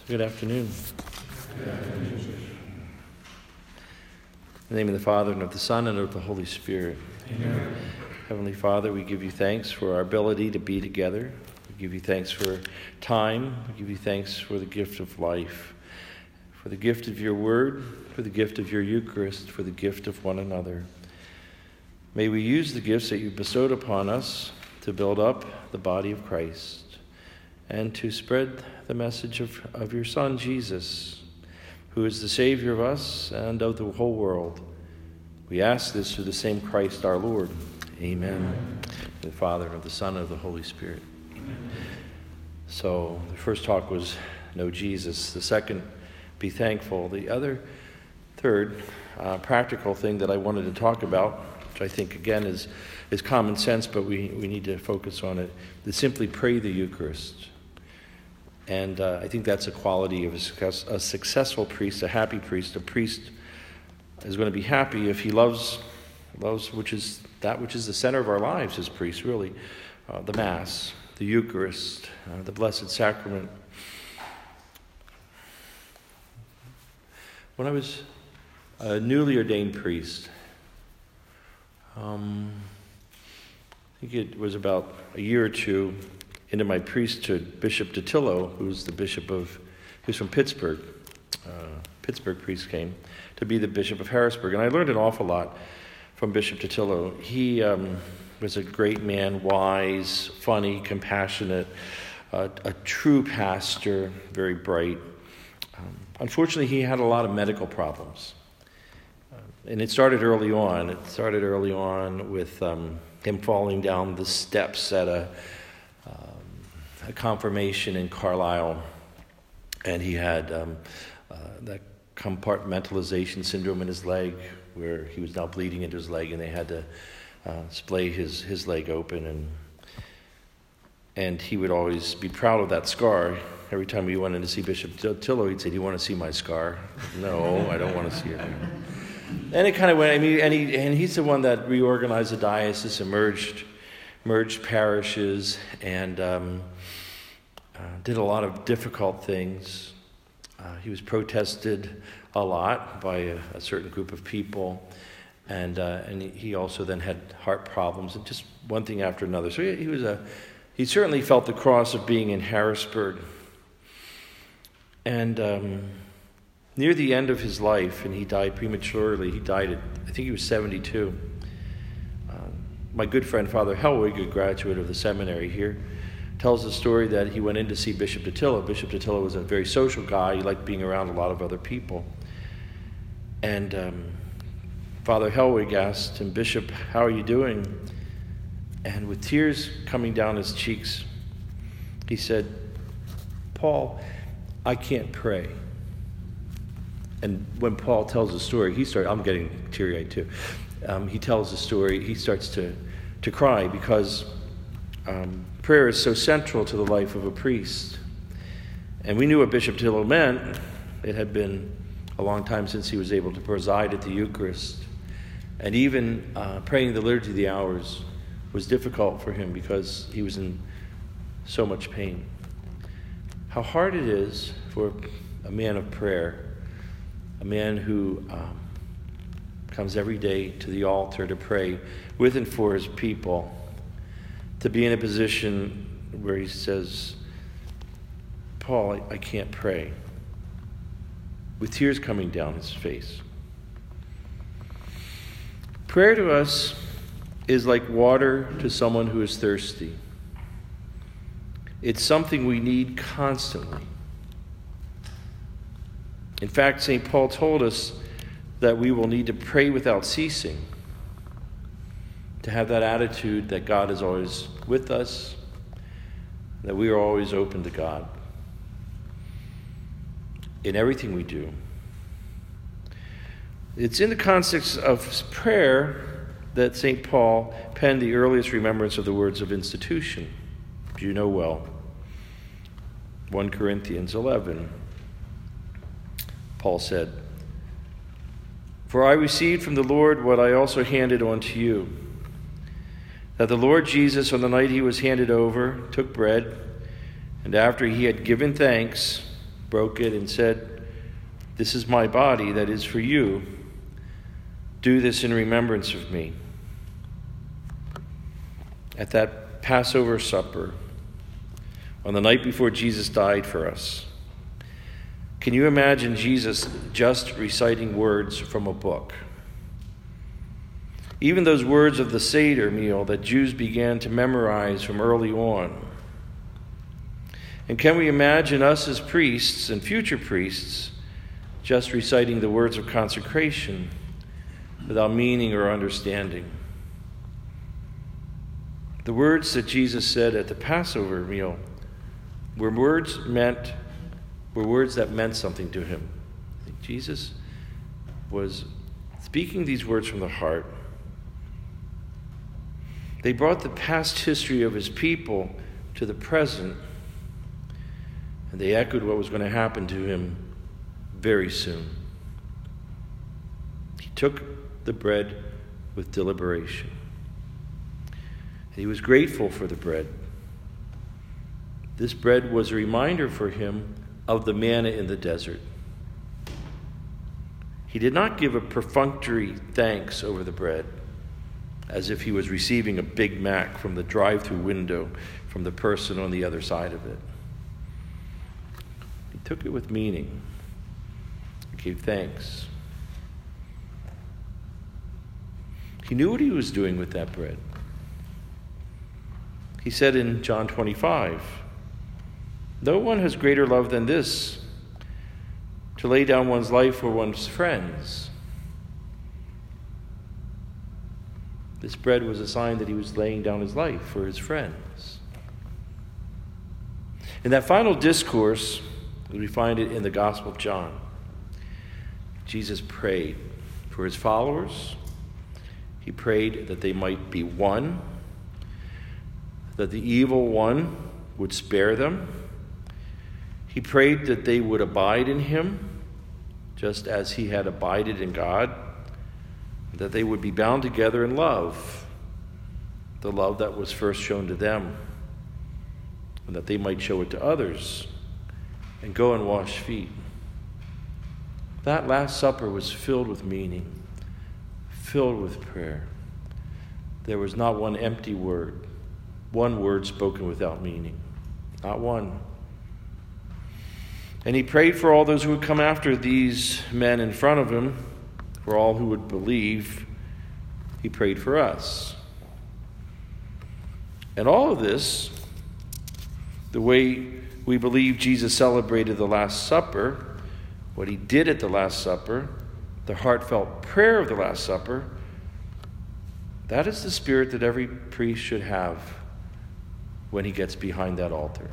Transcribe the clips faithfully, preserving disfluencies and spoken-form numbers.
Good afternoon. Good afternoon. In the name of the Father, and of the Son, and of the Holy Spirit. Amen. Heavenly Father, we give you thanks for our ability to be together. We give you thanks for time. We give you thanks for the gift of life, for the gift of your word, for the gift of your Eucharist, for the gift of one another. May we use the gifts that you bestowed upon us to build up the body of Christ and to spread the message of, of your Son, Jesus, who is the Savior of us and of the whole world. We ask this through the same Christ our Lord. Amen. Amen. The Father, and of the Son, and of the Holy Spirit. Amen. So the first talk was know Jesus. The second, be thankful. The other, third, uh, practical thing that I wanted to talk about, which I think, again, is, is common sense, but we, we need to focus on it, is simply pray the Eucharist. And uh, I think that's a quality of a, success, a successful priest, a happy priest. A priest is going to be happy if he loves, loves which is that which is the center of our lives as priests, really. Uh, the Mass, the Eucharist, uh, the Blessed Sacrament. When I was a newly ordained priest, um, I think it was about a year or two into my priesthood, Bishop Dattilo, who's the bishop of, who's from Pittsburgh, uh, Pittsburgh priest came to be the Bishop of Harrisburg. And I learned an awful lot from Bishop Dattilo. He um, was a great man, wise, funny, compassionate, uh, a true pastor, very bright. Um, unfortunately, he had a lot of medical problems. Uh, and it started early on. It started early on with um, him falling down the steps at a a confirmation in Carlisle, and he had um, uh, that compartmentalization syndrome in his leg, where he was now bleeding into his leg, and they had to uh, splay his, his leg open, and and he would always be proud of that scar. Every time we went in to see Bishop Dattilo, he'd say, "Do you want to see my scar?" "No, I don't want to see it." And it kind of went. I mean, and he and he's the one that reorganized the diocese and merged merged parishes, and um, uh, did a lot of difficult things. Uh, he was protested a lot by a, a certain group of people, and uh, and he also then had heart problems, and just one thing after another. So he, he was a he certainly felt the cross of being in Harrisburg. And um, near the end of his life, and he died prematurely. He died at, I think he was seventy-two. My good friend, Father Helwig, a graduate of the seminary here, tells the story that he went in to see Bishop Dattilo. Bishop Dattilo was a very social guy. He liked being around a lot of other people. And um, Father Helwig asked him, "Bishop, how are you doing?" And with tears coming down his cheeks, he said, "Paul, I can't pray." And when Paul tells the story, he started, I'm getting teary-eyed too. Um, he tells the story, he starts to, to cry because um, prayer is so central to the life of a priest. And we knew what Bishop Dattilo meant. It had been a long time since he was able to preside at the Eucharist. And even uh, praying the Liturgy of the Hours was difficult for him because he was in so much pain. How hard it is for a man of prayer, a man who um, comes every day to the altar to pray with and for his people, to be in a position where he says, "Paul, I, I can't pray," with tears coming down his face. Prayer to us is like water to someone who is thirsty. It's something we need constantly. In fact, Saint Paul told us that we will need to pray without ceasing, to have that attitude that God is always with us, that we are always open to God in everything we do. It's in the context of prayer that Saint Paul penned the earliest remembrance of the words of institution, which you know well. First Corinthians eleven. Paul said, "For I received from the Lord what I also handed on to you, that the Lord Jesus, on the night he was handed over, took bread, and after he had given thanks, broke it, and said, "This is my body that is for you. Do this in remembrance of me." At that Passover supper, on the night before Jesus died for us, can you imagine Jesus just reciting words from a book? Even those words of the Seder meal that Jews began to memorize from early on. And can we imagine us as priests and future priests just reciting the words of consecration without meaning or understanding? The words that Jesus said at the Passover meal were words meant were words that meant something to him. I think Jesus was speaking these words from the heart. They brought the past history of his people to the present, and they echoed what was going to happen to him very soon. He took the bread with deliberation. He was grateful for the bread. This bread was a reminder for him of the manna in the desert. He did not give a perfunctory thanks over the bread, as if he was receiving a Big Mac from the drive-through window from the person on the other side of it. He took it with meaning. He gave thanks. He knew what he was doing with that bread. He said in John twenty-five, "No one has greater love than this, to lay down one's life for one's friends." This bread was a sign that he was laying down his life for his friends. In that final discourse, we find it in the Gospel of John, Jesus prayed for his followers. He prayed that they might be one, that the evil one would spare them. He prayed that they would abide in him, just as he had abided in God, that they would be bound together in love, the love that was first shown to them, and that they might show it to others and go and wash feet. That Last Supper was filled with meaning, filled with prayer. There was not one empty word, one word spoken without meaning, not one. And he prayed for all those who would come after these men in front of him, for all who would believe. He prayed for us. And all of this, the way we believe Jesus celebrated the Last Supper, what he did at the Last Supper, the heartfelt prayer of the Last Supper, that is the spirit that every priest should have when he gets behind that altar.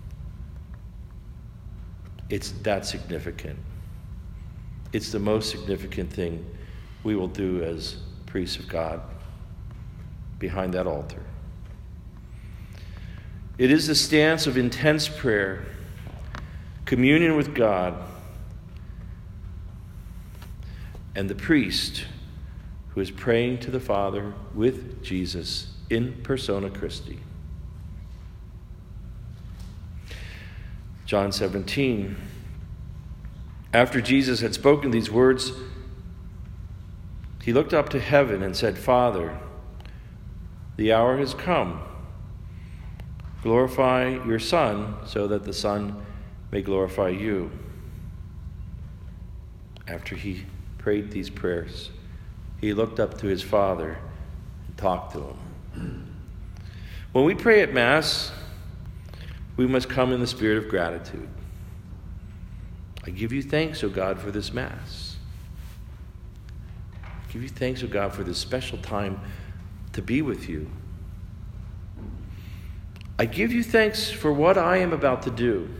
It's that significant. It's the most significant thing we will do as priests of God behind that altar. It is the stance of intense prayer, communion with God, and the priest who is praying to the Father with Jesus in persona Christi. John seventeen. After Jesus had spoken these words, he looked up to heaven and said, "Father, the hour has come. Glorify your Son, so that the Son may glorify you." After he prayed these prayers, he looked up to his Father and talked to him. When we pray at Mass, we must come in the spirit of gratitude. I give you thanks, O God, for this Mass. I give you thanks, O God, for this special time to be with you. I give you thanks for what I am about to do.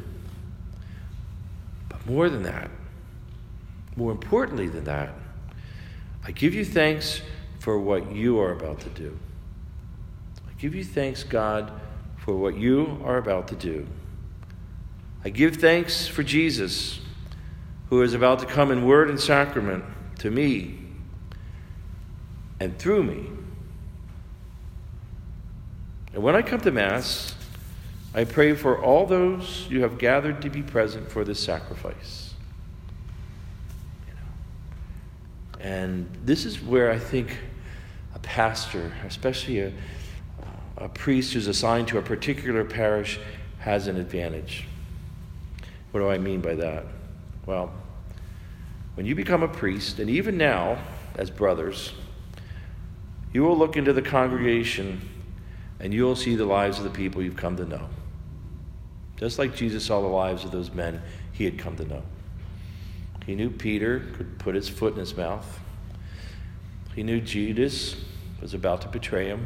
But more than that, more importantly than that, I give you thanks for what you are about to do. I give you thanks, God, for what you are about to do. I give thanks for Jesus, who is about to come in word and sacrament to me and through me. And when I come to Mass, I pray for all those you have gathered to be present for this sacrifice. You know. And this is where I think a pastor, especially a, a priest who's assigned to a particular parish, has an advantage. What do I mean by that? Well, when you become a priest, and even now, as brothers, you will look into the congregation and you will see the lives of the people you've come to know. Just like Jesus saw the lives of those men he had come to know. He knew Peter could put his foot in his mouth. He knew Judas was about to betray him.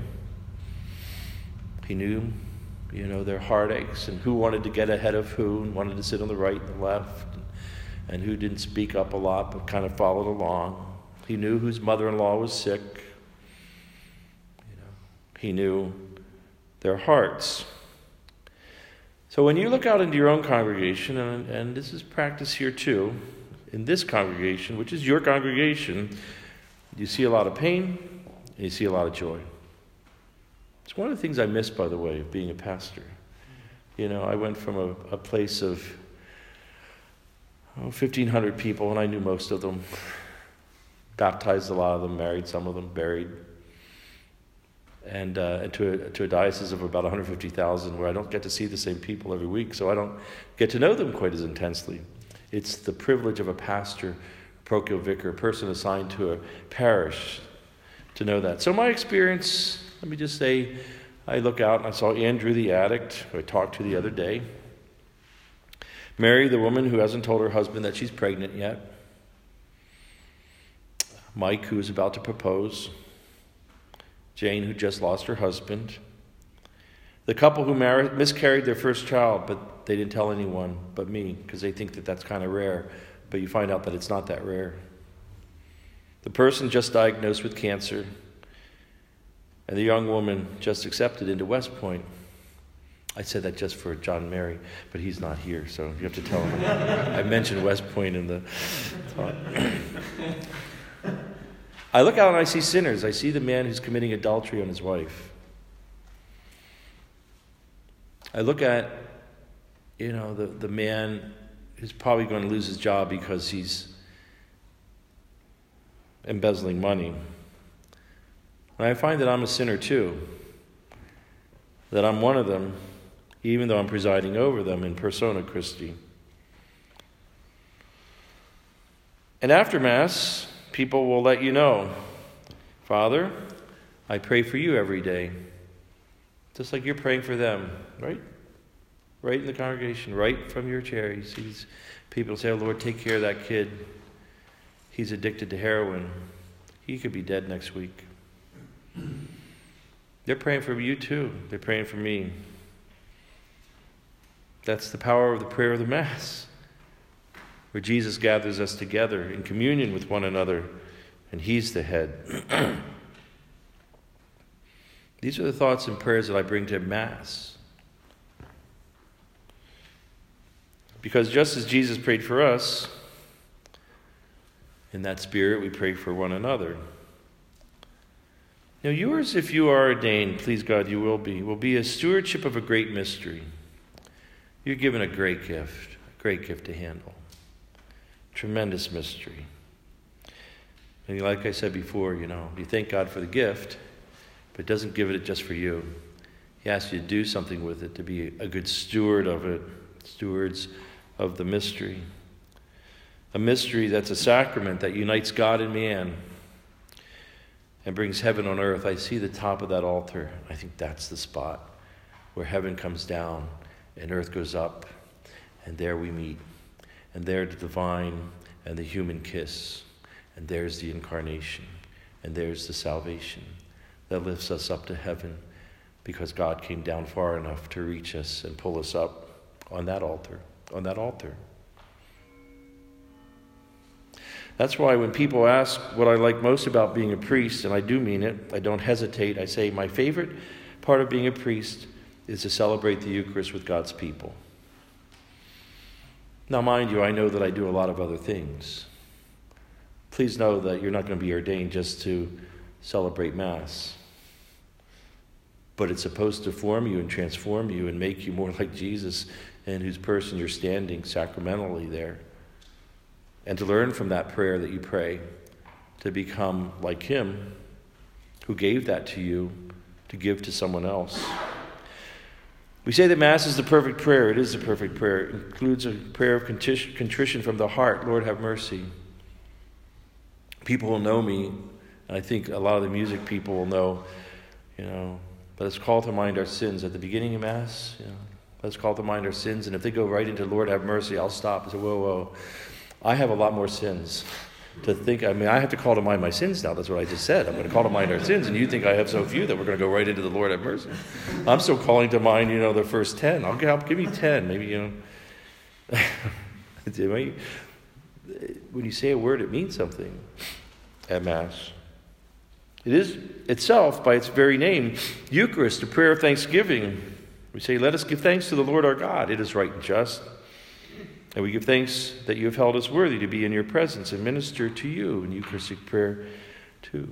He knew, you know, their heartaches and who wanted to get ahead of who and wanted to sit on the right and the left, and, and who didn't speak up a lot but kind of followed along. He knew whose mother-in-law was sick. You know, he knew their hearts. So when you look out into your own congregation, and, and this is practice here too, in this congregation, which is your congregation, you see a lot of pain and you see a lot of joy. It's one of the things I miss, by the way, of being a pastor. You know, I went from a, a place of oh, fifteen hundred people, and I knew most of them. Baptized a lot of them, married some of them, buried. And, uh, and to, a, to a diocese of about one hundred fifty thousand, where I don't get to see the same people every week, so I don't get to know them quite as intensely. It's the privilege of a pastor, parochial vicar, a person assigned to a parish, to know that. So my experience, let me just say, I look out and I saw Andrew the addict, who I talked to the other day. Mary, the woman who hasn't told her husband that she's pregnant yet. Mike, who is about to propose. Jane, who just lost her husband. The couple who married, miscarried their first child, but they didn't tell anyone but me, because they think that that's kind of rare. But you find out that it's not that rare. The person just diagnosed with cancer, and the young woman just accepted into West Point. I said that just for John Mary, but he's not here, so you have to tell him. I mentioned West Point in the talk. I look out and I see sinners. I see the man who's committing adultery on his wife. I look at, you know, the, the man who's probably going to lose his job because he's embezzling money. And I find that I'm a sinner too. That I'm one of them, even though I'm presiding over them in persona Christi. And after Mass, people will let you know, Father, I pray for you every day. Just like you're praying for them, right? Right in the congregation, right from your chair. He sees people say, oh, Lord, take care of that kid. He's addicted to heroin. He could be dead next week. They're praying for you too. They're praying for me. That's the power of the prayer of the Mass, where Jesus gathers us together in communion with one another, and he's the head. These are the thoughts and prayers that I bring to Mass. Because just as Jesus prayed for us, in that spirit we pray for one another. Now yours, if you are ordained, please God you will be, will be a stewardship of a great mystery. You're given a great gift, a great gift to handle. Tremendous mystery. And like I said before, you know, you thank God for the gift, but it doesn't give it just for you. He asks you to do something with it, to be a good steward of it, stewards of the mystery. A mystery that's a sacrament that unites God and man and brings heaven on earth. I see the top of that altar. I think that's the spot where heaven comes down and earth goes up, and there we meet. And there the divine and the human kiss. And there's the incarnation. And there's the salvation that lifts us up to heaven, because God came down far enough to reach us and pull us up on that altar, on that altar. That's why when people ask what I like most about being a priest, and I do mean it, I don't hesitate, I say my favorite part of being a priest is to celebrate the Eucharist with God's people. Now, mind you, I know that I do a lot of other things. Please know that you're not going to be ordained just to celebrate Mass. but it's supposed to form you and transform you and make you more like Jesus, in whose person you're standing sacramentally there. And to learn from that prayer that you pray, to become like him who gave that to you to give to someone else. We say that Mass is the perfect prayer. It is the perfect prayer. It includes a prayer of contrition from the heart. Lord, have mercy. People will know me, and I think a lot of the music people will know, you know, let us call to mind our sins. At the beginning of Mass, you know, let's call to mind our sins. And if they go right into Lord, have mercy, I'll stop and say, whoa, whoa. I have a lot more sins to think. I mean, I have to call to mind my sins now. That's what I just said. I'm going to call to mind our sins. And you think I have so few that we're going to go right into the Lord, have mercy. I'm still calling to mind, you know, the first ten. I'll give, give me ten. Maybe, you know. When you say a word, it means something at Mass. It is itself, by its very name, Eucharist, a prayer of thanksgiving. We say, let us give thanks to the Lord our God. It is right and just. And we give thanks that you have held us worthy to be in your presence and minister to you in Eucharistic prayer too.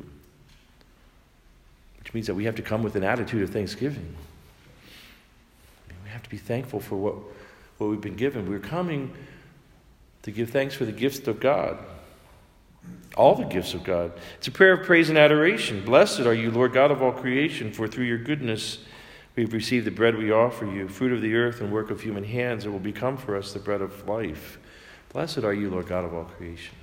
Which means that we have to come with an attitude of thanksgiving. I mean, we have to be thankful for what, what we've been given. We're coming to give thanks for the gifts of God. All the gifts of God. It's a prayer of praise and adoration. Blessed are you, Lord God of all creation, for through your goodness we've received the bread we offer you, fruit of the earth and work of human hands. It will become for us the bread of life. Blessed are you, Lord God of all creation.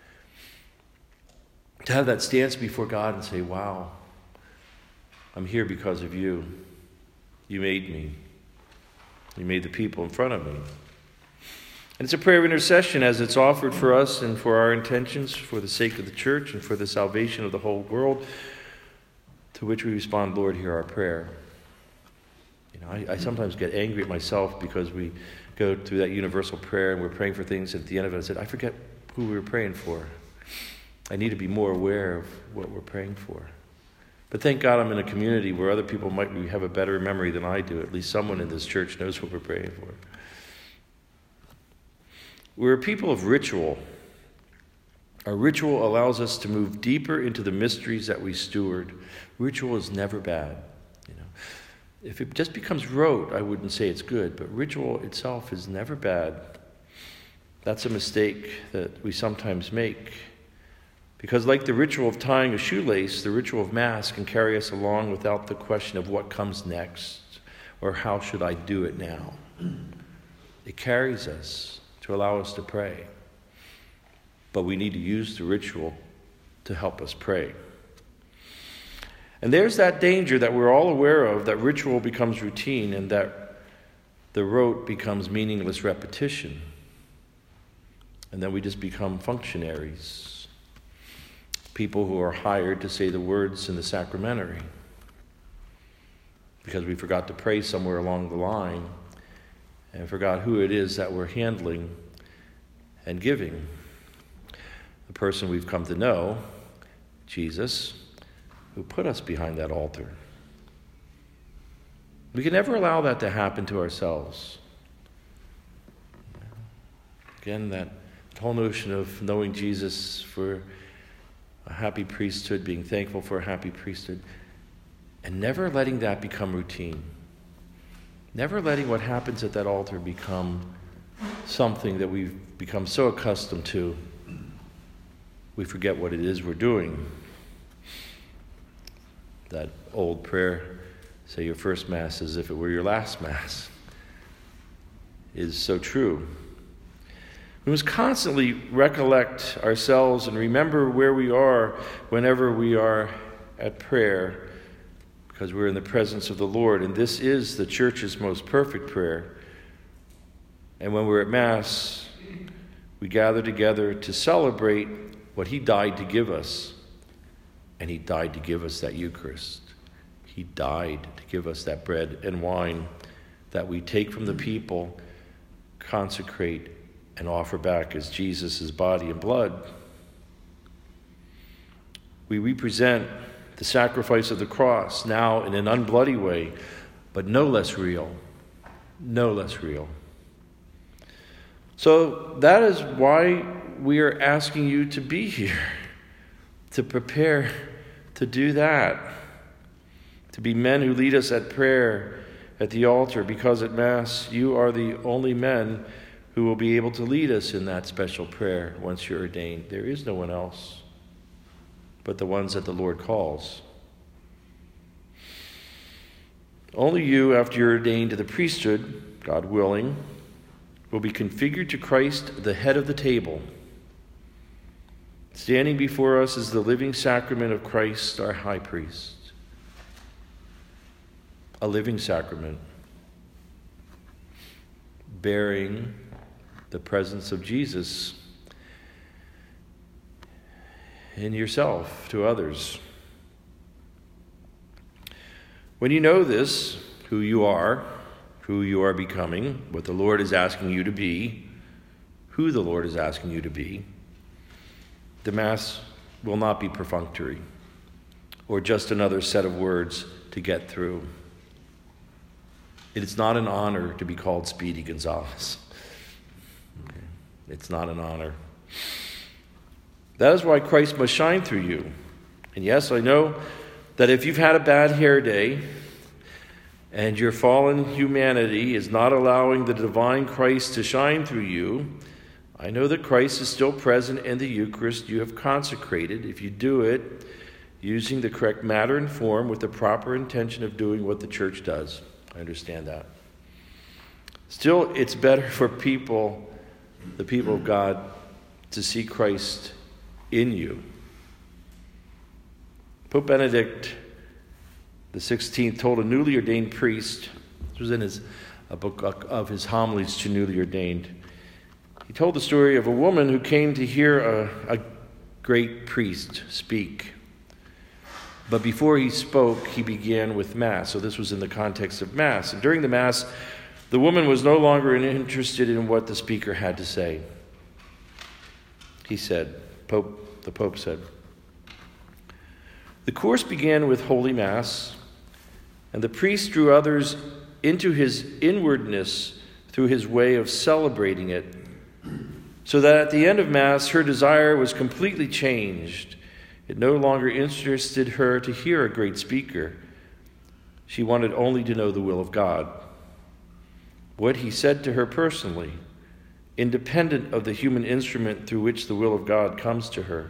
To have that stance before God and say, wow, I'm here because of you. You made me. You made the people in front of me. And it's a prayer of intercession as it's offered for us and for our intentions, for the sake of the church and for the salvation of the whole world, to which we respond, Lord, hear our prayer. You know, I, I sometimes get angry at myself because we go through that universal prayer and we're praying for things, and at the end of it I said, I forget who we were praying for. I need to be more aware of what we're praying for. But thank God I'm in a community where other people might have a better memory than I do. At least someone in this church knows what we're praying for. We're a people of ritual. Our ritual allows us to move deeper into the mysteries that we steward. Ritual is never bad. You know, if it just becomes rote, I wouldn't say it's good, but ritual itself is never bad. That's a mistake that we sometimes make. Because like the ritual of tying a shoelace, the ritual of Mass can carry us along without the question of what comes next or how should I do it now. It carries us to allow us to pray. But we need to use the ritual to help us pray. And there's that danger that we're all aware of, that ritual becomes routine and that the rote becomes meaningless repetition. And then we just become functionaries, people who are hired to say the words in the sacramentary because we forgot to pray somewhere along the line and forgot who it is that we're handling and giving. The person we've come to know, Jesus, who put us behind that altar. We can never allow that to happen to ourselves. Again, that whole notion of knowing Jesus for a happy priesthood, being thankful for a happy priesthood, and never letting that become routine. Never letting what happens at that altar become something that we've become so accustomed to, we forget what it is we're doing. That old prayer, say your first Mass as if it were your last Mass, is so true. We must constantly recollect ourselves and remember where we are whenever we are at prayer, because we're in the presence of the Lord, and this is the Church's most perfect prayer. And when we're at Mass, we gather together to celebrate what He died to give us. And He died to give us that Eucharist. He died to give us that bread and wine that we take from the people, consecrate, and offer back as Jesus' body and blood. We represent the sacrifice of the cross now in an unbloody way, but no less real. No less real. So that is why we are asking you to be here, to prepare to do that, to be men who lead us at prayer at the altar, because at Mass you are the only men who will be able to lead us in that special prayer once you're ordained. There is no one else but the ones that the Lord calls. Only you, after you're ordained to the priesthood, God willing, will be configured to Christ, the head of the table. Standing before us is the living sacrament of Christ, our high priest. A living sacrament, bearing the presence of Jesus in yourself to others. When you know this, who you are, who you are becoming, what the Lord is asking you to be, who the Lord is asking you to be, the Mass will not be perfunctory or just another set of words to get through. It is not an honor to be called Speedy Gonzales. Okay. It's not an honor. That is why Christ must shine through you. And yes, I know that if you've had a bad hair day and your fallen humanity is not allowing the divine Christ to shine through you, I know that Christ is still present in the Eucharist you have consecrated if you do it using the correct matter and form with the proper intention of doing what the Church does. I understand that. Still, it's better for people, the people of God, to see Christ in you. Pope Benedict the sixteenth told a newly ordained priest, this was in his, a book of his homilies to newly ordained, he told the story of a woman who came to hear a, a great priest speak. But before he spoke, he began with Mass. So this was in the context of Mass. And during the Mass, the woman was no longer interested in what the speaker had to say. He said, Pope, the Pope said, the course began with Holy Mass, and the priest drew others into his inwardness through his way of celebrating it, so that at the end of Mass, her desire was completely changed. It no longer interested her to hear a great speaker. She wanted only to know the will of God. What he said to her personally, independent of the human instrument through which the will of God comes to her.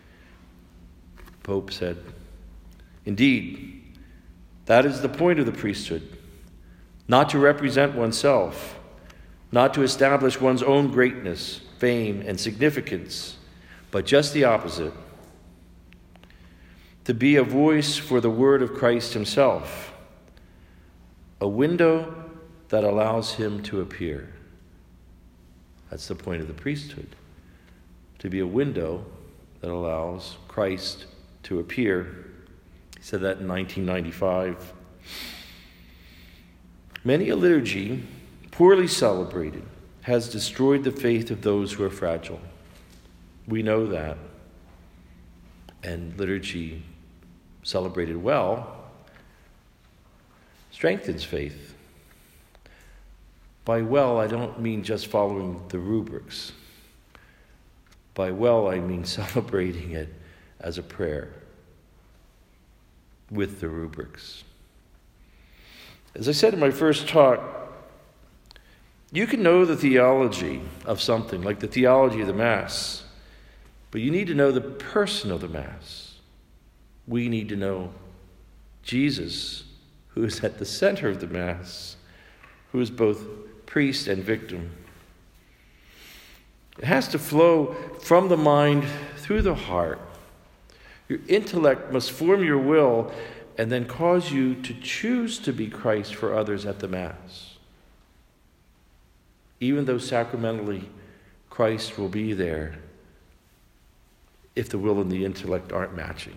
Pope said, indeed, that is the point of the priesthood, not to represent oneself, not to establish one's own greatness, fame, and significance, but just the opposite. To be a voice for the word of Christ himself, a window that allows him to appear. That's the point of the priesthood, to be a window that allows Christ to appear. He said that in nineteen ninety-five. Many a liturgy, poorly celebrated, has destroyed the faith of those who are fragile. We know that. And liturgy celebrated well strengthens faith. By well, I don't mean just following the rubrics. By well, I mean celebrating it as a prayer with the rubrics. As I said in my first talk, you can know the theology of something, like the theology of the Mass, but you need to know the person of the Mass. We need to know Jesus, who is at the center of the Mass, who is both priest and victim. It has to flow from the mind through the heart. Your intellect must form your will and then cause you to choose to be Christ for others at the Mass. Even though sacramentally Christ will be there, if the will and the intellect aren't matching.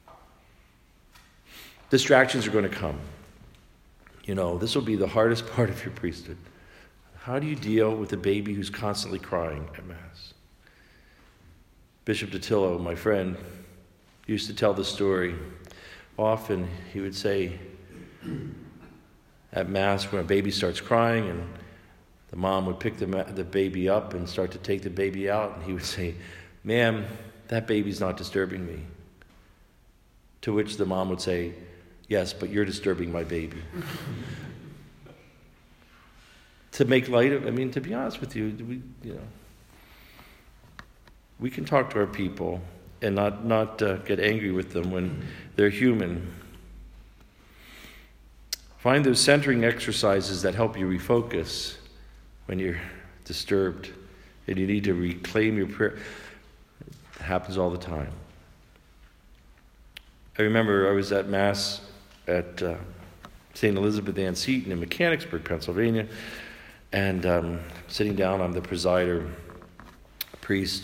Distractions are going to come. You know, this will be the hardest part of your priesthood. How do you deal with a baby who's constantly crying at Mass? Bishop Datillo, my friend, used to tell the story. Often he would say at Mass when a baby starts crying and the mom would pick the, the baby up and start to take the baby out, and he would say, "Ma'am, that baby's not disturbing me." To which the mom would say, Yes, but you're disturbing my baby. To make light of, I mean, to be honest with you, we, you know, we can talk to our people and not, not uh, get angry with them when they're human. Find those centering exercises that help you refocus when you're disturbed and you need to reclaim your prayer. It happens all the time. I remember I was at Mass at uh, Saint Elizabeth Ann Seton in Mechanicsburg, Pennsylvania, and um, sitting down, I'm the presider, priest,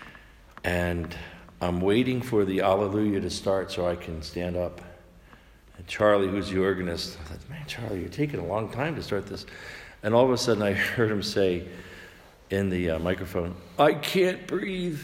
and I'm waiting for the Alleluia to start so I can stand up. And Charlie, who's the organist, I thought, man, Charlie, you're taking a long time to start this. And all of a sudden I heard him say in the uh, microphone, I can't breathe.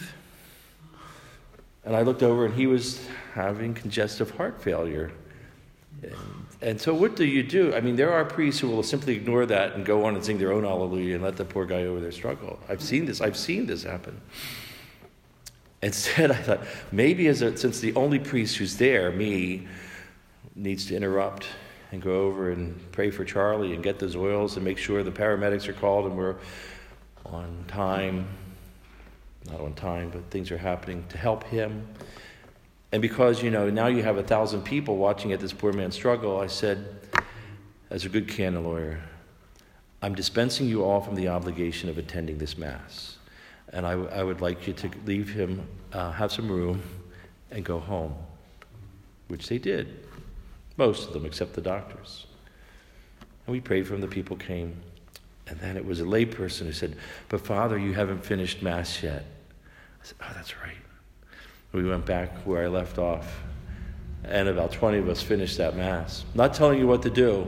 And I looked over and he was having congestive heart failure. And, and so what do you do? I mean, there are priests who will simply ignore that and go on and sing their own Alleluia and let the poor guy over there struggle. I've seen this. I've seen this happen. Instead, I thought, maybe as a, since the only priest who's there, me, needs to interrupt and go over and pray for Charlie and get those oils and make sure the paramedics are called and we're on time. Not on time, but things are happening to help him. And because, you know, now you have a thousand people watching at this poor man struggle, I said, as a good canon lawyer, I'm dispensing you all from the obligation of attending this Mass. And I, w- I would like you to leave him, uh, have some room, and go home. Which they did. Most of them, except the doctors. And we prayed for him, the people came. And then it was a lay person who said, but Father, you haven't finished Mass yet. I said, oh, that's right. We went back where I left off. And about twenty of us finished that Mass. Not telling you what to do,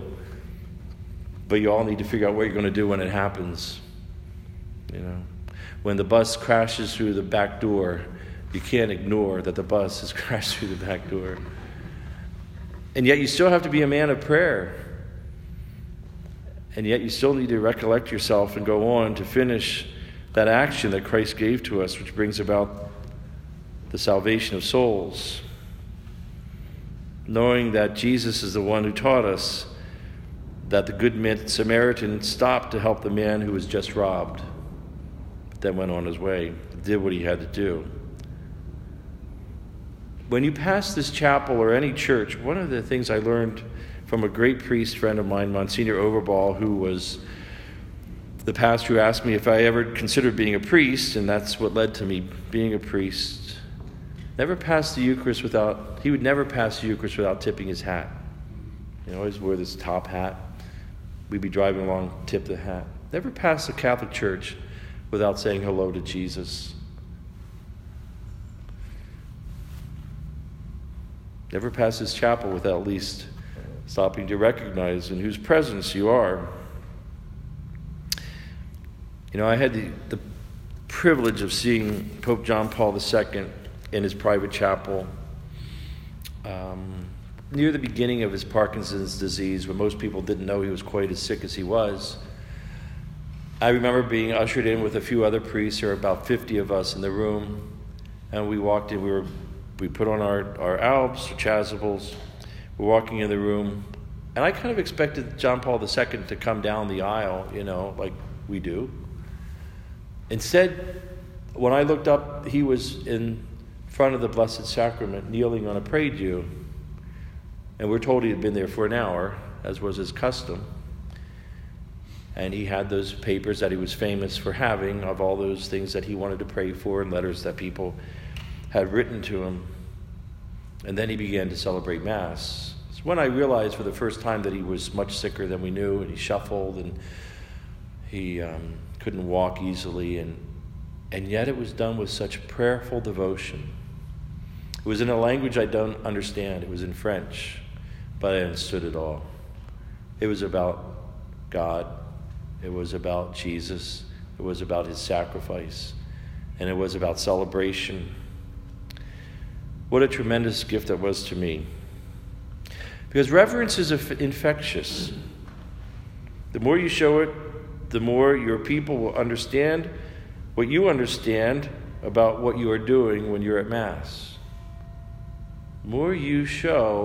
but you all need to figure out what you're going to do when it happens. You know, when the bus crashes through the back door, you can't ignore that the bus has crashed through the back door. And yet you still have to be a man of prayer. And yet you still need to recollect yourself and go on to finish that action that Christ gave to us, which brings about the salvation of souls. Knowing that Jesus is the one who taught us that the good Samaritan stopped to help the man who was just robbed, but then went on his way, did what he had to do. When you pass this chapel or any church, one of the things I learned from a great priest friend of mine, Monsignor Overball, who was the pastor who asked me if I ever considered being a priest, and that's what led to me being a priest. Never pass the Eucharist without, he would never pass the Eucharist without tipping his hat. He always wore this top hat. We'd be driving along, tip the hat. Never pass the Catholic Church without saying hello to Jesus. Never pass this chapel without at least stopping to recognize in whose presence you are. You know, I had the, the privilege of seeing Pope John Paul the Second in his private chapel um, near the beginning of his Parkinson's disease, when most people didn't know he was quite as sick as he was. I remember being ushered in with a few other priests. There were about fifty of us in the room, and we walked in. We were we put on our, our albs, our chasubles. We're walking in the room, and I kind of expected John Paul the Second to come down the aisle, you know, like we do. Instead, when I looked up, he was in front of the Blessed Sacrament, kneeling on a prie-dieu. And we're told he had been there for an hour, as was his custom. And he had those papers that he was famous for having, of all those things that he wanted to pray for and letters that people had written to him. And then he began to celebrate Mass. It's when I realized for the first time that he was much sicker than we knew, and he shuffled, and he um, couldn't walk easily, and and yet it was done with such prayerful devotion. It was in a language I don't understand. It was in French, but I understood it all. It was about God. It was about Jesus. It was about his sacrifice. And it was about celebration. What a tremendous gift that was to me. Because reverence is infectious. The more you show it, the more your people will understand what you understand about what you are doing when you're at Mass. The more you show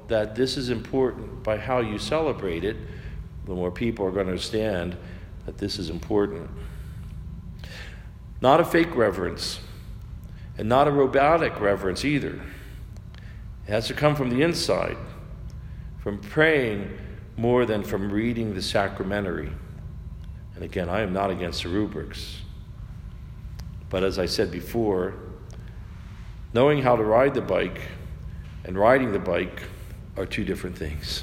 that this is important by how you celebrate it, the more people are going to understand that this is important. Not a fake reverence, and not a robotic reverence either. It has to come from the inside, from praying more than from reading the sacramentary. And again, I am not against the rubrics. But as I said before, knowing how to ride the bike and riding the bike are two different things.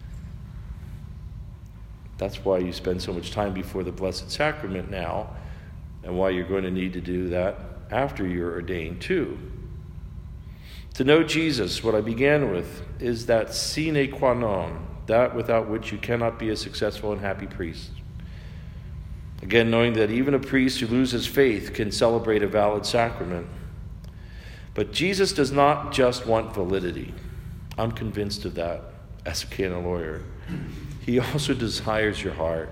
That's why you spend so much time before the Blessed Sacrament now, and why you're going to need to do that after you're ordained too. To know Jesus, what I began with, is that sine qua non, that without which you cannot be a successful and happy priest. Again, knowing that even a priest who loses faith can celebrate a valid sacrament. But Jesus does not just want validity. I'm convinced of that as a canon lawyer. He also desires your heart.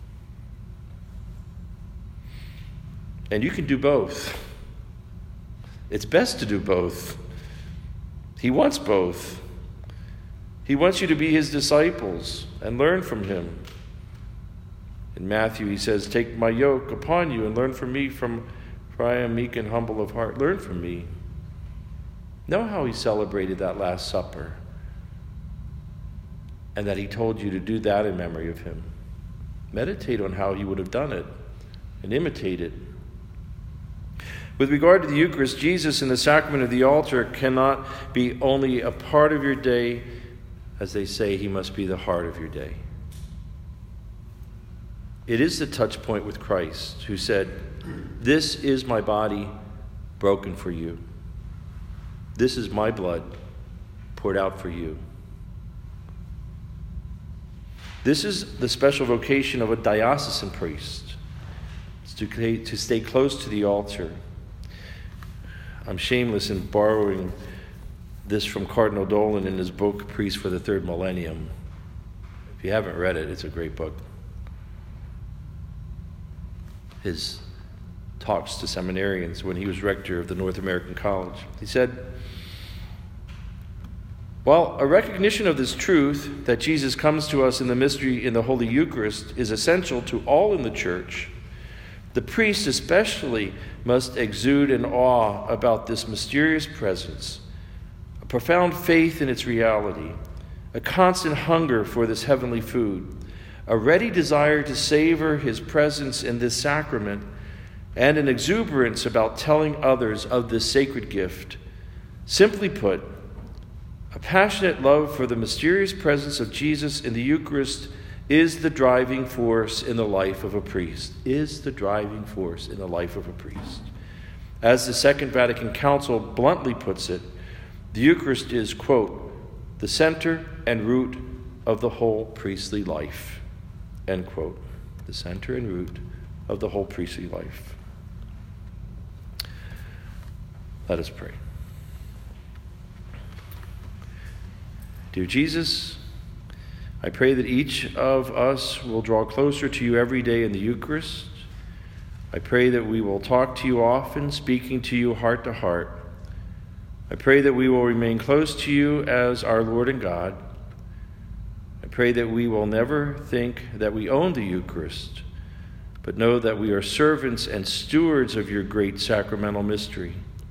And you can do both. It's best to do both. He wants both. He wants you to be his disciples and learn from him. In Matthew, he says, "Take my yoke upon you and learn from me, from, for I am meek and humble of heart." Learn from me. Know how he celebrated that Last Supper, and that he told you to do that in memory of him. Meditate on how he would have done it and imitate it. With regard to the Eucharist, Jesus in the sacrament of the altar cannot be only a part of your day. As they say, he must be the heart of your day. It is the touch point with Christ, who said, "This is my body broken for you. This is my blood poured out for you." This is the special vocation of a diocesan priest, to, to stay close to the altar. I'm shameless in borrowing this from Cardinal Dolan in his book, Priest for the Third Millennium. If you haven't read it, it's a great book. His talks to seminarians when he was rector of the North American College. He said, "While a recognition of this truth, that Jesus comes to us in the mystery in the Holy Eucharist, is essential to all in the Church, the priest especially must exude an awe about this mysterious presence, a profound faith in its reality, a constant hunger for this heavenly food, a ready desire to savor his presence in this sacrament, and an exuberance about telling others of this sacred gift. Simply put, a passionate love for the mysterious presence of Jesus in the Eucharist is the driving force in the life of a priest, is the driving force in the life of a priest. As the Second Vatican Council bluntly puts it, the Eucharist is, quote, the center and root of the whole priestly life. End quote. The center and root of the whole priestly life. Let us pray. Dear Jesus, I pray that each of us will draw closer to you every day in the Eucharist. I pray that we will talk to you often, speaking to you heart to heart. I pray that we will remain close to you as our Lord and God. I pray that we will never think that we own the Eucharist, but know that we are servants and stewards of your great sacramental mystery.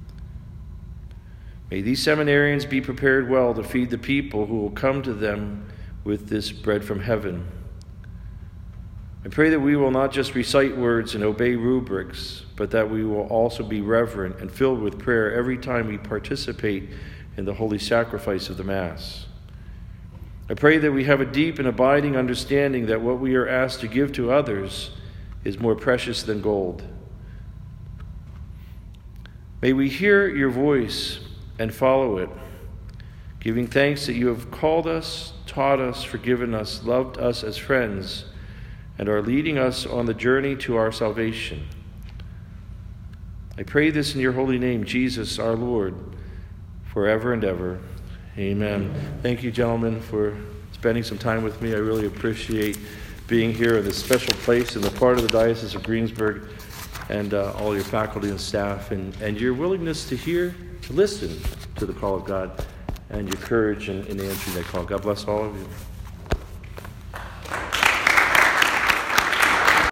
May these seminarians be prepared well to feed the people who will come to them with this bread from heaven. I pray that we will not just recite words and obey rubrics, but that we will also be reverent and filled with prayer every time we participate in the holy sacrifice of the Mass. I pray that we have a deep and abiding understanding that what we are asked to give to others is more precious than gold. May we hear your voice and follow it, giving thanks that you have called us, taught us, forgiven us, loved us as friends, and are leading us on the journey to our salvation. I pray this in your holy name, Jesus, our Lord, forever and ever. Amen. Thank you, gentlemen, for spending some time with me. I really appreciate being here in this special place in the part of the Diocese of Greensburg, and uh, all your faculty and staff, and, and your willingness to hear, to listen to the call of God. and your courage in, in answering that call. God bless all of you.